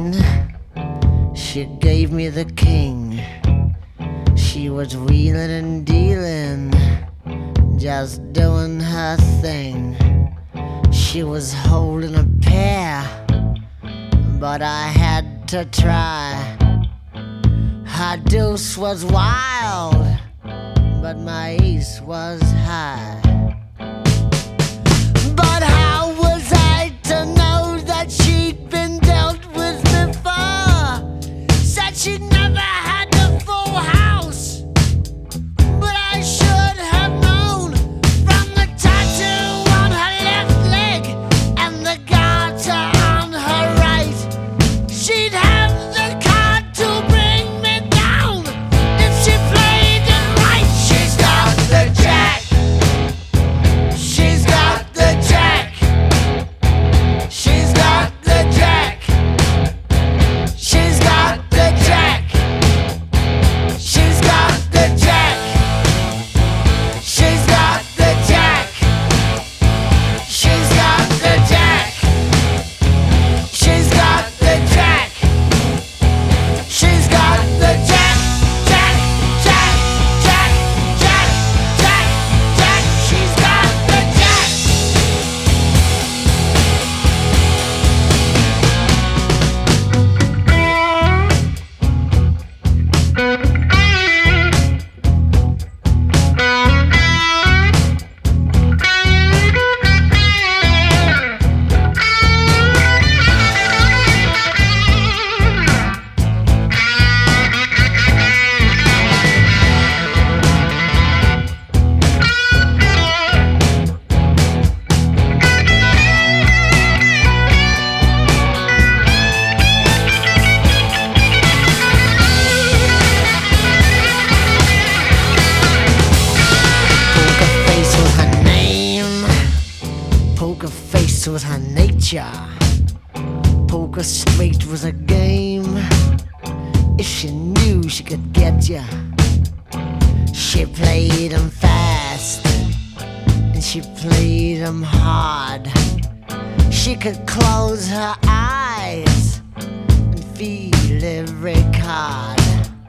queen. She gave me the king. She was wheeling and dealing, just doing her thing. She was holding a pair, but I had to try. Her deuce was wild, but my ace was high. But how was I to know that she'd been dealt with before? Said she'd never had a full house, but I should have known from the tattoo on her left leg and the garter on her right. She'd have the card to bring me down if she played it right. She's got the jack. She's got the jack. She's got the jack. She's got the jack. She's got the jack. She's got the jack. She's got the jack. She's got the jack. She's got the jack. Jack, jack, jack, jack, jack, jack. She's got the jack. Poker face was her nature. Poker straight was a game. If she knew she could get ya, she played 'em fast and she played 'em hard. She could close her eyes and feel every card.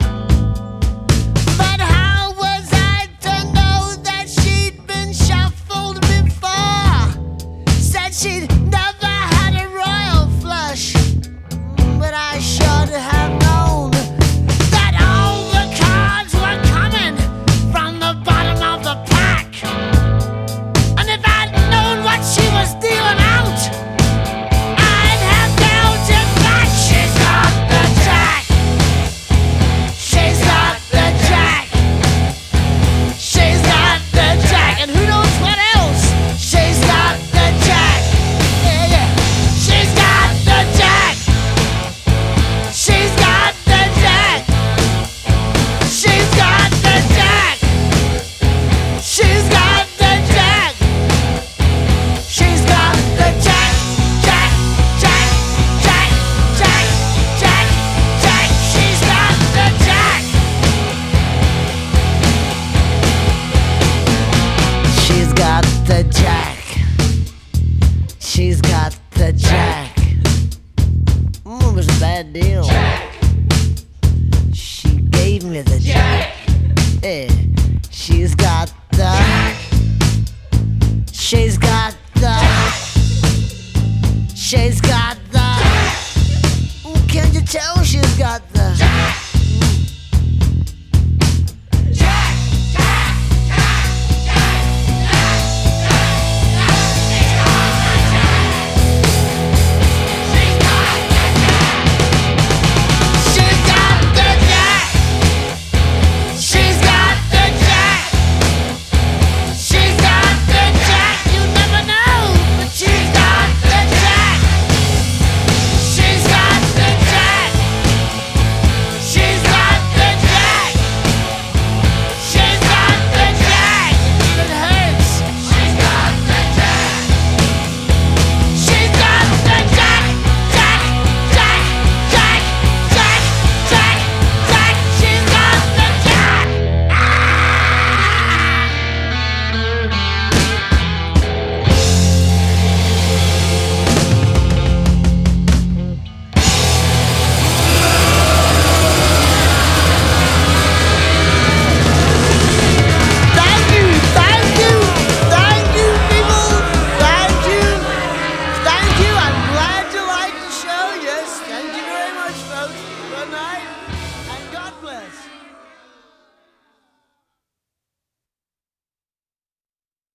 But how was I to know that she'd been shuffled before? Said she'd never had a royal flush, but I should have known that all the cards were coming from the bottom of the pack. And if I'd known what she was dealing out, I'd have dealt it back. She's got the jack. She's got the jack. She's got the jack. And who knows what else? She's got the jack. Yeah, yeah. She's got the jack. She's got the jack. She's got the jack. She's got the jack. She's got the jack. Jack, jack, jack, jack, jack, jack. She's got the jack. She's got the jack. She's got the jack. It was a bad deal. She gave me the jack. Yeah. She's got the. She's got the. She's got the. Can't you tell she's got the?